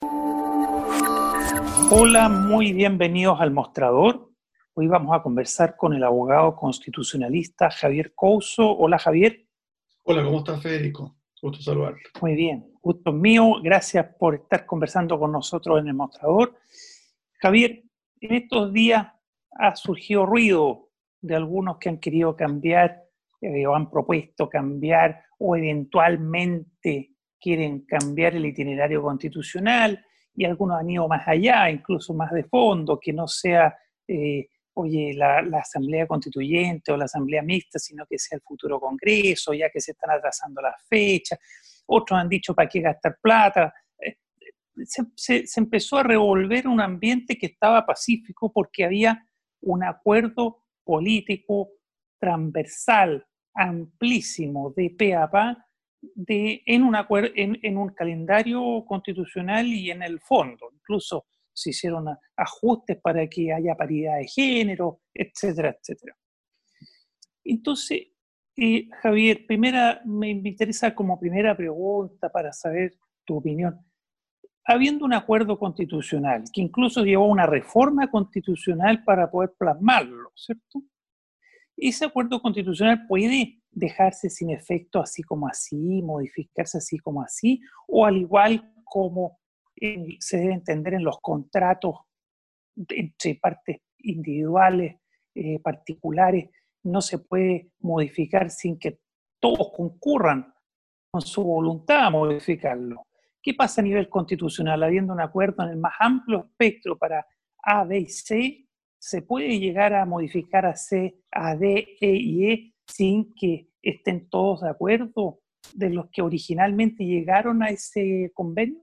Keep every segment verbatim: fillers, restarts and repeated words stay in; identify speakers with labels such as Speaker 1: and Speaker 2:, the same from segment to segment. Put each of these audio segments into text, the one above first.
Speaker 1: Hola, muy bienvenidos al Mostrador. Hoy vamos a conversar con el abogado constitucionalista Javier Couso. Hola, Javier.
Speaker 2: Hola, ¿cómo estás, Federico? Gusto saludarte.
Speaker 1: Muy bien, gusto mío. Gracias por estar conversando con nosotros en el Mostrador. Javier, en estos días ha surgido ruido de algunos que han querido cambiar eh, o han propuesto cambiar o eventualmente quieren cambiar el itinerario constitucional, y algunos han ido más allá, incluso más de fondo, que no sea, eh, oye, la, la Asamblea Constituyente o la Asamblea Mixta, sino que sea el futuro Congreso, ya que se están atrasando las fechas. Otros han dicho, ¿para qué gastar plata? Eh, se, se, se empezó a revolver un ambiente que estaba pacífico porque había un acuerdo político transversal, amplísimo, de pe a pa, de, en, un acuerdo, en, en un calendario constitucional y en el fondo. Incluso se hicieron ajustes para que haya paridad de género, etcétera, etcétera. Entonces, eh, Javier, primera, me interesa como primera pregunta para saber tu opinión. Habiendo un acuerdo constitucional que incluso llevó a una reforma constitucional para poder plasmarlo, ¿cierto? Ese acuerdo constitucional puede dejarse sin efecto así como así, modificarse así como así, o al igual como eh, se debe entender en los contratos entre partes individuales, eh, particulares, no se puede modificar sin que todos concurran con su voluntad a modificarlo. ¿Qué pasa a nivel constitucional? Habiendo un acuerdo en el más amplio espectro para A, B y C, ¿se puede llegar a modificar a C, a D, E y E sin que estén todos de acuerdo de los que originalmente llegaron a ese convenio?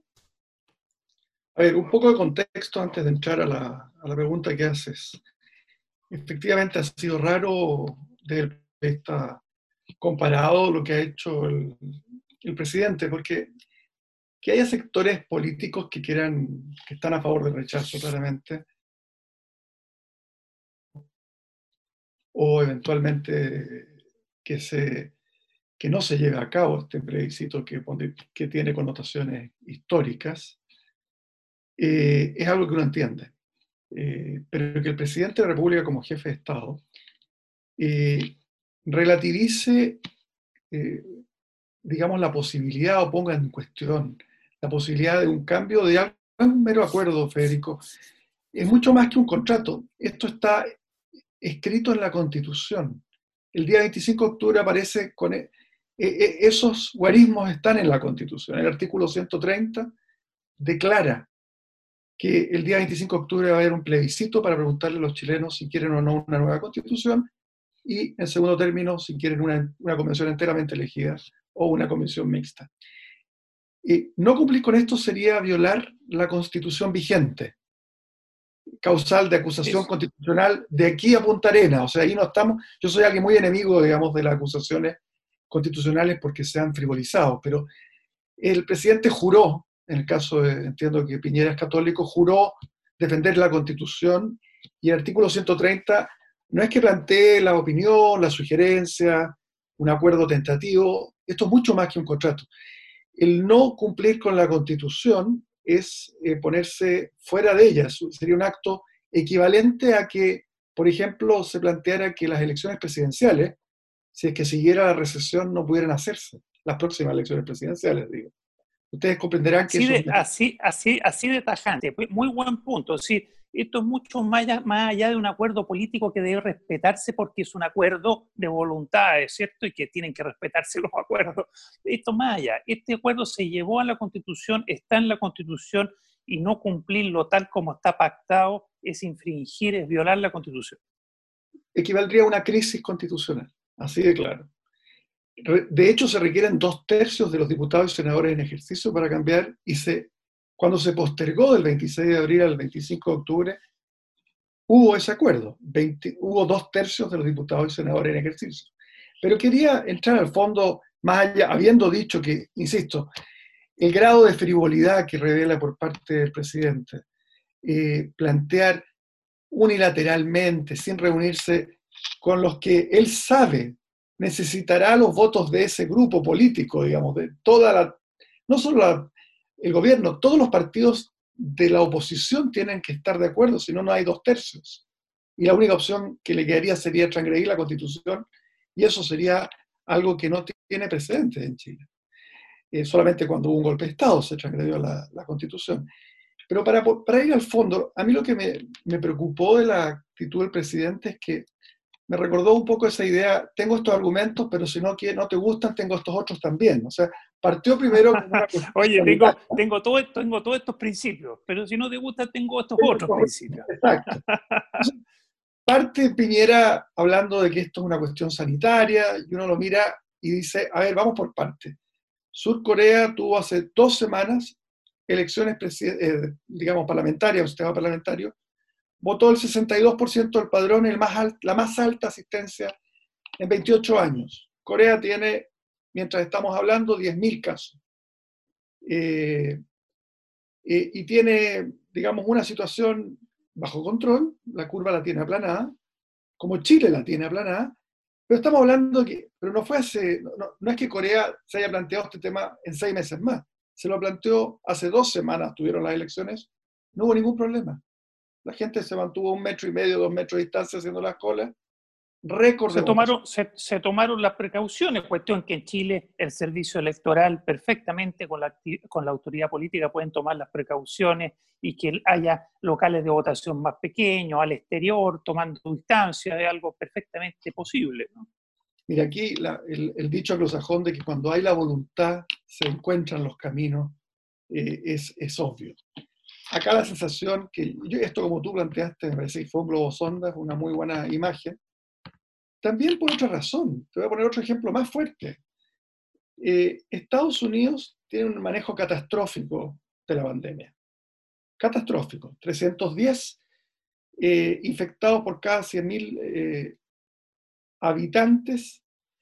Speaker 2: A ver, un poco de contexto antes de entrar a la, a la pregunta que haces. Efectivamente ha sido raro desde esta comparado lo que ha hecho el, el presidente, porque que haya sectores políticos que quieran, que están a favor del rechazo claramente, o eventualmente que, se, que no se lleve a cabo este plebiscito que, que tiene connotaciones históricas, eh, es algo que uno entiende. Eh, pero que el presidente de la República como jefe de Estado eh, relativice, eh, digamos, la posibilidad o ponga en cuestión la posibilidad de un cambio de algo, no es un mero acuerdo, Federico, es mucho más que un contrato. Esto está escrito en la Constitución. El día veinticinco de octubre aparece con... Eh, eh, esos guarismos están en la Constitución. El artículo ciento treinta declara que el día veinticinco de octubre va a haber un plebiscito para preguntarle a los chilenos si quieren o no una nueva constitución y, en segundo término, si quieren una, una convención enteramente elegida o una convención mixta. Y no cumplir con esto sería violar la constitución vigente, causal de acusación
Speaker 1: Eso.
Speaker 2: constitucional de aquí a Punta Arenas. O sea, ahí no estamos. Yo soy alguien muy enemigo, digamos, de las acusaciones constitucionales porque se han frivolizado, pero el presidente juró, en el caso de, entiendo que Piñera es católico, juró defender la Constitución y el artículo ciento treinta no es que plantee la opinión, la sugerencia, un acuerdo tentativo, esto es mucho más que un contrato. El no cumplir con la Constitución es eh, ponerse fuera de ella, sería un acto equivalente a que, por ejemplo, se planteara que las elecciones presidenciales, si es que siguiera la recesión, no pudieran hacerse, las próximas elecciones presidenciales, digo. Ustedes comprenderán que
Speaker 1: Así
Speaker 2: eso
Speaker 1: de,
Speaker 2: es...
Speaker 1: así, así, así de tajante, muy buen punto. Sí, esto es mucho más allá, más allá de un acuerdo político que debe respetarse porque es un acuerdo de voluntades, ¿cierto? Y que tienen que respetarse los acuerdos. Esto más allá, este acuerdo se llevó a la Constitución, está en la Constitución, y no cumplirlo tal como está pactado es infringir, es violar la Constitución.
Speaker 2: Equivaldría a una crisis constitucional, así de claro. De hecho, se requieren dos tercios de los diputados y senadores en ejercicio para cambiar, y se, cuando se postergó del veintiséis de abril al veinticinco de octubre, hubo ese acuerdo, veinte, hubo dos tercios de los diputados y senadores en ejercicio. Pero quería entrar al fondo, más allá, habiendo dicho que, insisto, el grado de frivolidad que revela por parte del presidente, eh, plantear unilateralmente, sin reunirse con los que él sabe necesitará los votos de ese grupo político, digamos, de toda la, no solo la, el gobierno, todos los partidos de la oposición tienen que estar de acuerdo, si no, no hay dos tercios. Y la única opción que le quedaría sería transgredir la Constitución, y eso sería algo que no tiene precedentes en Chile. Eh, solamente cuando hubo un golpe de Estado se transgredió la, la Constitución. Pero para, para ir al fondo, a mí lo que me, me preocupó de la actitud del presidente es que me recordó un poco esa idea, tengo estos argumentos, pero si no, no te gustan, tengo estos otros también. O sea, partió primero con una cuestión
Speaker 1: Oye, tengo,
Speaker 2: sanitaria.
Speaker 1: tengo, todo, esto- tengo todos estos principios, pero si no te gusta, tengo estos otros principios.
Speaker 2: Exacto. Entonces, parte Piñera hablando de que esto es una cuestión sanitaria, y uno lo mira y dice, a ver, vamos por parte. Sur Corea tuvo hace dos semanas elecciones, eh, digamos, parlamentarias, un sistema parlamentario, votó el sesenta y dos por ciento del padrón, el más alt, la más alta asistencia en veintiocho años. Corea tiene, mientras estamos hablando, diez mil casos. Eh, eh, y tiene, digamos, una situación bajo control, la curva la tiene aplanada, como Chile la tiene aplanada, pero estamos hablando que, pero no fue hace, no, no es que Corea se haya planteado este tema en seis meses más, se lo planteó hace dos semanas, tuvieron las elecciones, no hubo ningún problema. La gente se mantuvo un metro y medio, dos metros de distancia haciendo las colas, récord de
Speaker 1: Se
Speaker 2: votos.
Speaker 1: tomaron, se, se tomaron las precauciones, cuestión que en Chile el servicio electoral perfectamente con la, con la autoridad política pueden tomar las precauciones y que haya locales de votación más pequeños, al exterior, tomando distancia, es algo perfectamente posible, ¿no?
Speaker 2: Mira, aquí la, el, el dicho anglosajón de que cuando hay la voluntad se encuentran los caminos eh, es, es obvio. Acá la sensación que, yo, esto como tú planteaste, me parece que fue un globo sonda, una muy buena imagen, también por otra razón. Te voy a poner otro ejemplo más fuerte. Eh, Estados Unidos tiene un manejo catastrófico de la pandemia. Catastrófico. trescientos diez eh, infectados por cada cien mil eh, habitantes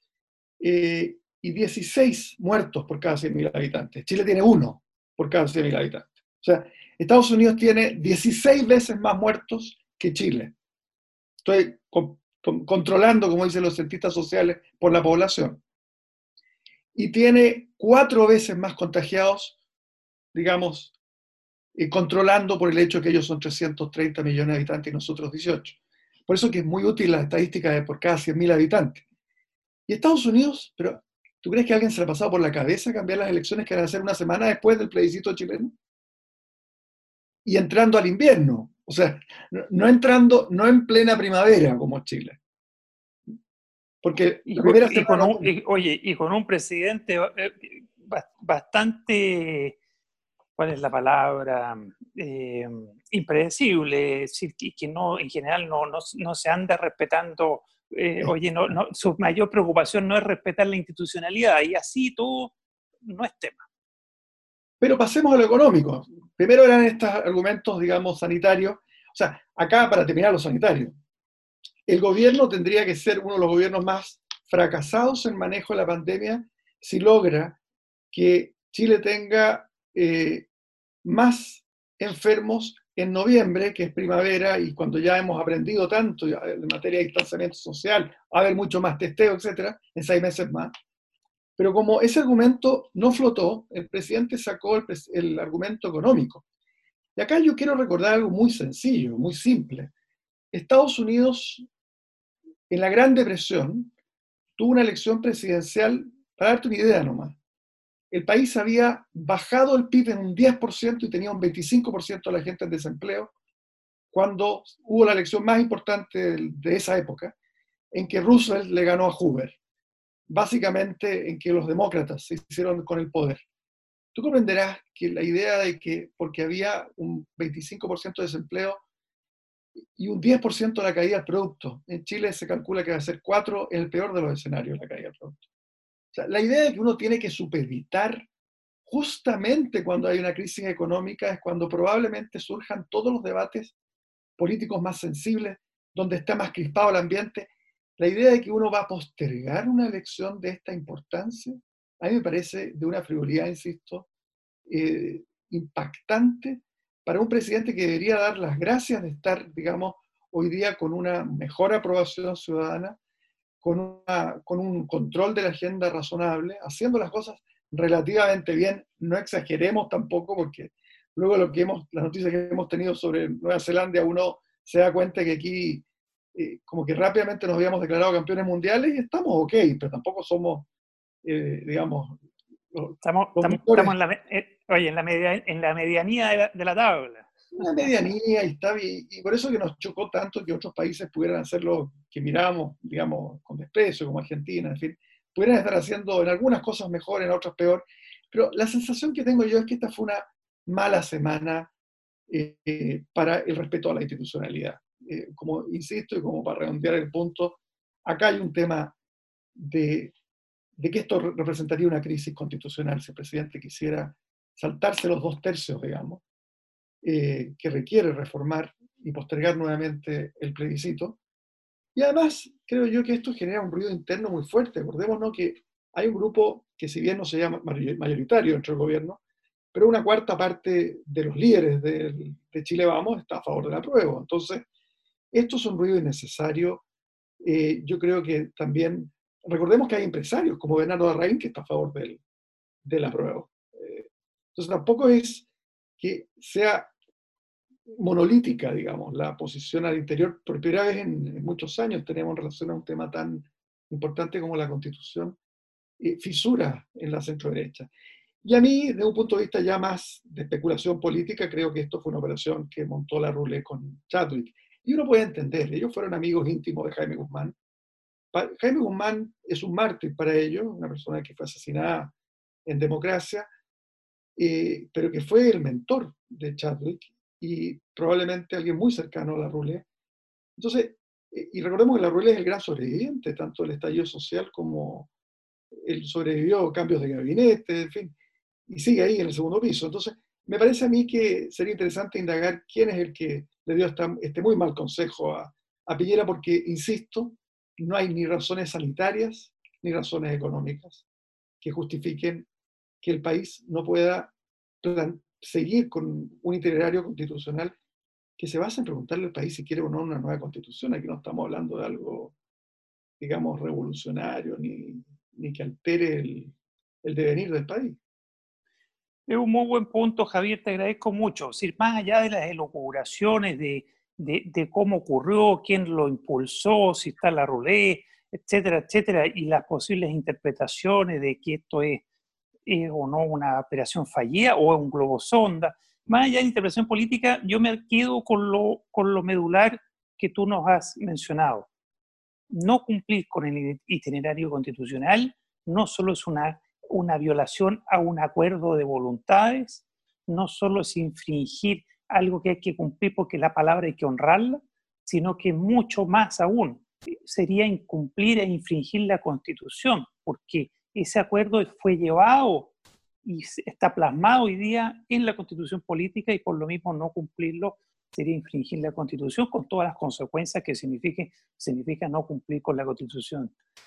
Speaker 2: eh, y dieciséis muertos por cada cien mil habitantes. Chile tiene uno por cada cien mil habitantes. O sea, Estados Unidos tiene dieciséis veces más muertos que Chile. Estoy con, con, controlando, como dicen los cientistas sociales, por la población. Y tiene cuatro veces más contagiados, digamos, eh, controlando por el hecho que ellos son trescientos treinta millones de habitantes y nosotros dieciocho. Por eso que es muy útil la estadística de por cada cien mil habitantes. Y Estados Unidos, pero ¿tú crees que a alguien se le ha pasado por la cabeza cambiar las elecciones que van a ser una semana después del plebiscito chileno? Y entrando al invierno, o sea, no, no entrando, no en plena primavera como Chile. Porque
Speaker 1: y,
Speaker 2: la
Speaker 1: con,
Speaker 2: primera
Speaker 1: y con
Speaker 2: semana...
Speaker 1: un, y, oye, y con un presidente eh, bastante, ¿cuál es la palabra? Eh, impredecible, es decir, que, que no, en general no, no, no se anda respetando. Eh, oye, no, no, su mayor preocupación no es respetar la institucionalidad, y así todo no es tema.
Speaker 2: Pero pasemos a lo económico. Primero eran estos argumentos, digamos, sanitarios. O sea, acá para terminar lo sanitario. El gobierno tendría que ser uno de los gobiernos más fracasados en manejo de la pandemia si logra que Chile tenga eh, más enfermos en noviembre, que es primavera, y cuando ya hemos aprendido tanto en materia de distanciamiento social, va a haber mucho más testeo, etcétera, en seis meses más. Pero como ese argumento no flotó, el presidente sacó el, el argumento económico. Y acá yo quiero recordar algo muy sencillo, muy simple. Estados Unidos, en la Gran Depresión, tuvo una elección presidencial, para darte una idea nomás. El país había bajado el P I B en un diez por ciento y tenía un veinticinco por ciento de la gente en desempleo cuando hubo la elección más importante de esa época, en que Roosevelt le ganó a Hoover. Básicamente en que los demócratas se hicieron con el poder. Tú comprenderás que la idea de que porque había un veinticinco por ciento de desempleo y un diez por ciento de la caída del producto, en Chile se calcula que va a ser cuatro en el peor de los escenarios la caída del producto. O sea, la idea de que uno tiene que supeditar justamente cuando hay una crisis económica es cuando probablemente surjan todos los debates políticos más sensibles, donde está más crispado el ambiente. La idea de que uno va a postergar una elección de esta importancia, a mí me parece de una frivolidad, insisto, eh, impactante para un presidente que debería dar las gracias de estar, digamos, hoy día con una mejor aprobación ciudadana, con, una, con un control de la agenda razonable, haciendo las cosas relativamente bien. No exageremos tampoco porque luego lo que hemos, las noticias que hemos tenido sobre Nueva Zelanda, uno se da cuenta que aquí eh, como que rápidamente nos habíamos declarado campeones mundiales y estamos ok, pero tampoco somos, eh, digamos, los,
Speaker 1: Estamos,
Speaker 2: los
Speaker 1: estamos,
Speaker 2: mejores.
Speaker 1: estamos en, la, eh, oye, en, la media, en la medianía de la, de la tabla.
Speaker 2: Una medianía y, está, y, y por eso que nos chocó tanto que otros países pudieran hacer lo que miramos, digamos, con desprecio, como Argentina, en fin, pudieran estar haciendo en algunas cosas mejor, en otras peor. Pero la sensación que tengo yo es que esta fue una mala semana eh, para el respeto a la institucionalidad. Eh, como insisto, y como para redondear el punto, acá hay un tema de, de que esto representaría una crisis constitucional si el presidente quisiera saltarse los dos tercios, digamos, eh, que requiere reformar y postergar nuevamente el plebiscito. Y además, creo yo que esto genera un ruido interno muy fuerte. Acordémonos que hay un grupo que, si bien no se llama mayoritario dentro del gobierno, pero una cuarta parte de los líderes de, de Chile Vamos está a favor del apruebo. Entonces, esto es un ruido innecesario. Eh, yo creo que también, recordemos que hay empresarios como Bernardo Larraín que está a favor del, del apruebo. Eh, entonces, tampoco es que sea monolítica, digamos, la posición al interior. Por primera vez en, en muchos años tenemos en relación a un tema tan importante como la Constitución, eh, fisuras en la centro-derecha. Y a mí, desde un punto de vista ya más de especulación política, creo que esto fue una operación que montó la Rulé con Chadwick. Y uno puede entender, ellos fueron amigos íntimos de Jaime Guzmán. Pa Jaime Guzmán es un mártir para ellos, una persona que fue asesinada en democracia, eh, pero que fue el mentor de Chadwick y probablemente alguien muy cercano a la Rulé. Entonces, eh, y recordemos que la Rulé es el gran sobreviviente, tanto del estallido social como él sobrevivió a cambios de gabinete, en fin, y sigue ahí en el segundo piso. Entonces, me parece a mí que sería interesante indagar quién es el que le dio esta, este muy mal consejo a, a Piñera, porque, insisto, no hay ni razones sanitarias ni razones económicas que justifiquen que el país no pueda plan, seguir con un itinerario constitucional que se basa en preguntarle al país si quiere o no una nueva constitución. Aquí no estamos hablando de algo, digamos, revolucionario, ni, ni que altere el, el devenir del país.
Speaker 1: Es un muy buen punto, Javier, te agradezco mucho. Es decir, más allá de las elucubraciones de, de, de cómo ocurrió, quién lo impulsó, si está la Rulé, etcétera, etcétera, y las posibles interpretaciones de que esto es, es o no una operación fallida o es un globo sonda, más allá de la interpretación política, yo me quedo con lo, con lo medular que tú nos has mencionado. No cumplir con el itinerario constitucional no solo es una una violación a un acuerdo de voluntades, no solo es infringir algo que hay que cumplir porque la palabra hay que honrarla, sino que mucho más aún sería incumplir e infringir la Constitución, porque ese acuerdo fue llevado y está plasmado hoy día en la Constitución política y por lo mismo no cumplirlo sería infringir la Constitución con todas las consecuencias que signifique, significa no cumplir con la Constitución.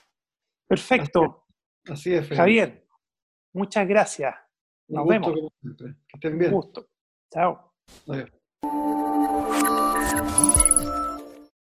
Speaker 1: Perfecto.
Speaker 2: Así es, así es, Federico.
Speaker 1: Javier, muchas gracias.
Speaker 2: Un
Speaker 1: Nos
Speaker 2: gusto,
Speaker 1: vemos.
Speaker 2: como siempre. Que estén
Speaker 1: Un
Speaker 2: bien.
Speaker 1: gusto. Chao.
Speaker 2: Adiós.